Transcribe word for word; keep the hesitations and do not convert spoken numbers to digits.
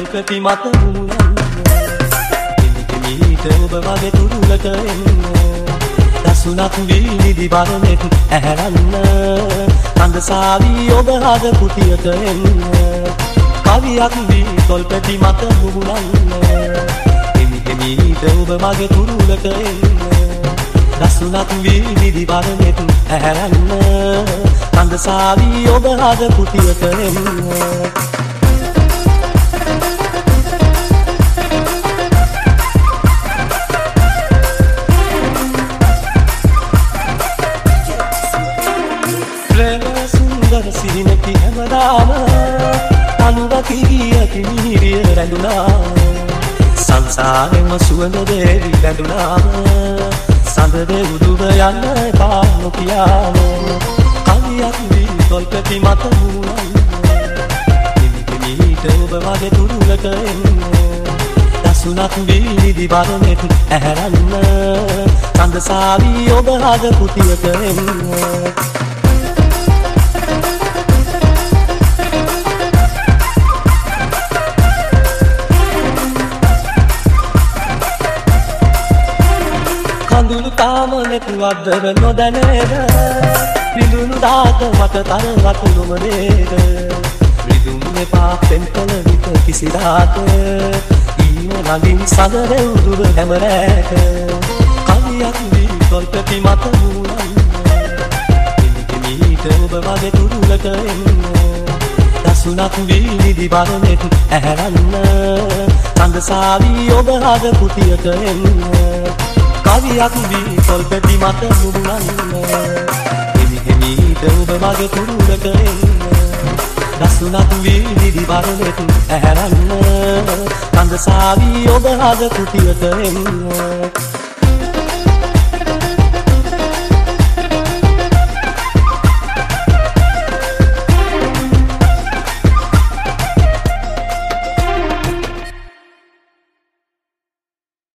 තොල්පැටි මත මුමුණන්න හිමිහිමීට ඔබ මගේ තුරුලට එන්න දසුනක් වීනිදි බරනෙත් ඇහැරන්න කඳසාවී ඔබ හද කුටියට එන්න කවියක් වී තොල්පැටි මත මුමුණන්න හිමිහිමීට ඔබ මගේ තුරුලට එන්න දසුනක් වීනිදි බරනෙත් ඇහැරන්න කඳසාවී ඔබ හද කුටියට එන්න සිහිනකි හැමදාම අනුවකි ගියකි මිහිරිය රැඳුනා සංසාරෙම සුවඳ දේවි බැඳුනාම සඳ දෙවුදුව යන්න එපා නොකියාම කවියක් වී තොල්පැටි මත මුමුණන්න හිමිහිමීට ඔබ මගේ තුරුලට එන්න දසුනක් වීනිදි බරනෙත් ඇහැරන්න කඳසාවී ඔබ හද කුටියට එන්න කඳුළු තාමනෙත් වද්දර නොදැනේද විඳුණු දාත මට තර වතුරුම නේද විදුම් එපා පෙම්කල විත කිසිදාක ඊම ළඟින් සඳරෙව් දුර හැමරෑට කවියක් වී තොල්පැටි මත මුමුණන්න හිමිහිමීට ඔබ මගේ තුරුලට එන්න දසුනක් වීනිදි බරනෙත් ඇහැරන්න කඳසාවී ඔබ හද කුටියට එන්න කවියක් වී තොල්පැටි මත මුමුණන්න හිමිහිමීට ඔබ මගේ තුරුලට එන්න දසුනක් වීනිදි බරනෙත් ඇහැරන්න කඳසාවී ඔබ හද කුටියට එන්න